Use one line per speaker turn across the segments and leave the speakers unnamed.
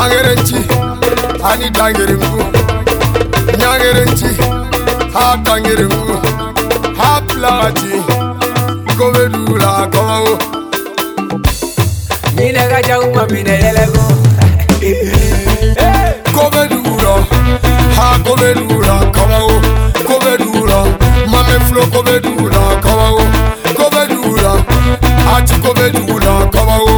Nangerenchi, ani dangerengu. Nangerenchi, ha dangerengu. Ha plaji, kovedula kau.
Mina gaja uma mina yelego.
Kovedula, ha kovedula kau. Kovedula, mame flow kovedula kau. Kovedula, ati kovedula kau.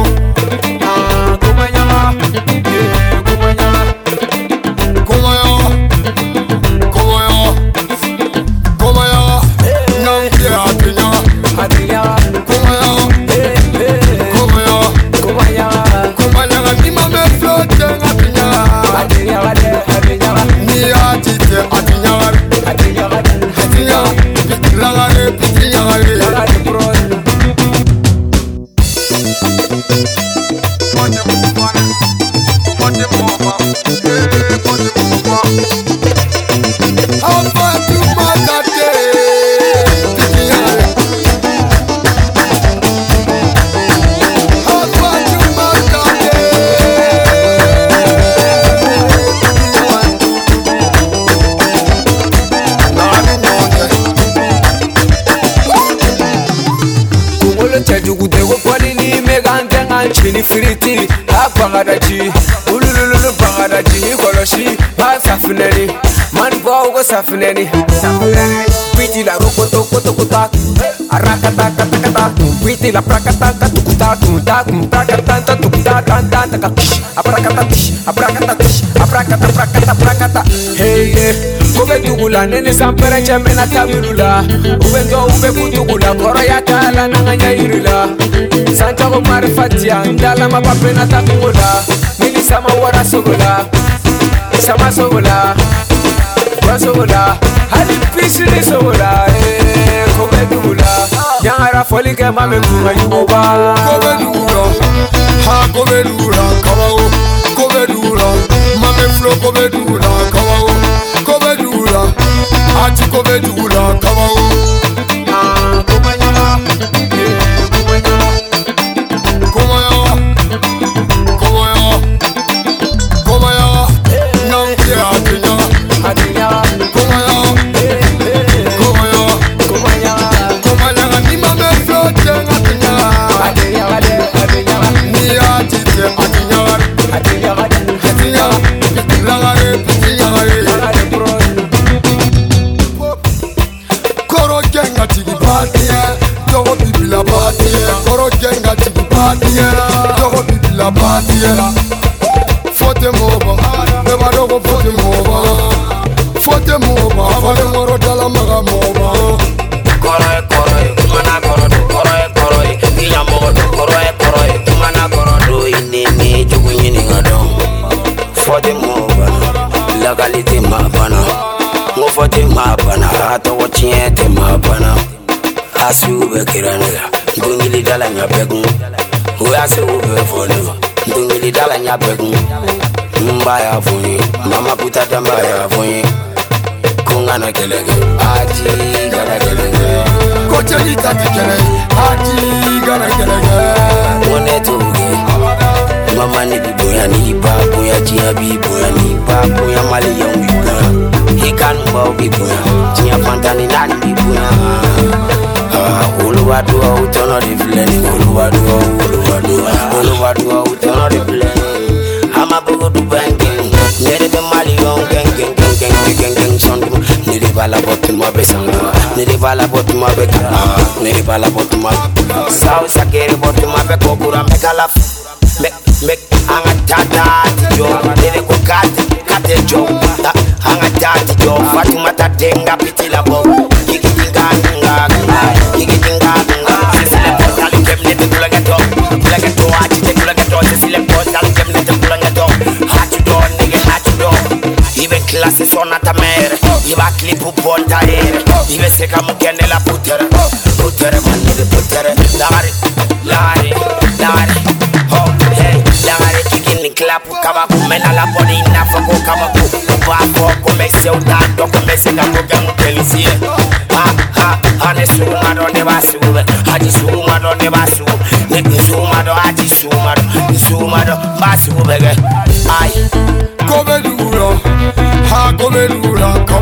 Chini firiti, ha pangadaji, ulululu pangadaji, koloshi, ha safineni, man go safineni, piti la rokoto koto kota, arakata kata kata, piti la prakata katukuta tunta prakata tukuta tanta taka, aprakata, hey ube tugula nene sampere chemena tamirula, ube ndo ube kutugula koro ya kala nanganya irila. Santiago marifatia, ndala mapapena takungula. Mili sama wara sogola, sama sogola, wasogola. Hali pisi ni sogola, kovedula. Nyangara foli ke mame kunga yugoba.
Kovedula, ha kovedula kawao. Kovedula, mame flow kovedula kawao. Kovedula, ati kovedula kawao. Fote moba, never dogo fote moba. Fote moba, fale moro dala maga moba.
Koroi, kumana koroi, iya mogo koroi, kumana koroi, ini jugu nyini ngadong. Fote moba, lagalite mabana, ngo fote mabana, ato wachiete mabana. Asu ube kiranega, ndungili dala nyabegu, uase ube foneva. Ndungili dala nyabegu, mbaya funi, mama putata mbaya funi. Kungana kelege, aji gana kelege.
Kocheli tati kelege, aji gana kelege.
Mone tuge, mama ni biboya ni baboya, jia biboya ni baboya, mali yang biboya. Ikan mbao biboya, jia fantani nani biboya. Uluwadua utono rifleni, uluwadua utono rifleni. Ama bugu du banking, nere be mali yon gang sondu. Nere bala botu ma be sangu, nere bala botu ma be kara, nere bala botu ma. Sao sakere botu ma be kokura me kalaf, me anga tata jo, nere ko kate jo, anga tata jo, Fatuma tatenga pitila bo, ikitinga. Classe suona ta mere, iba clipu ponta ere, ibe seka mukende la putere manne de putere, lagare, oh hey, lagare kikini klapu kama kumena la body na foko kama kubafo kumese utando kumese kama gamu kelisie, ane suma do ne basube, haji suma do ne basube, ne suma do haji suma do basube ge, Ai
Come dura, ha come dura,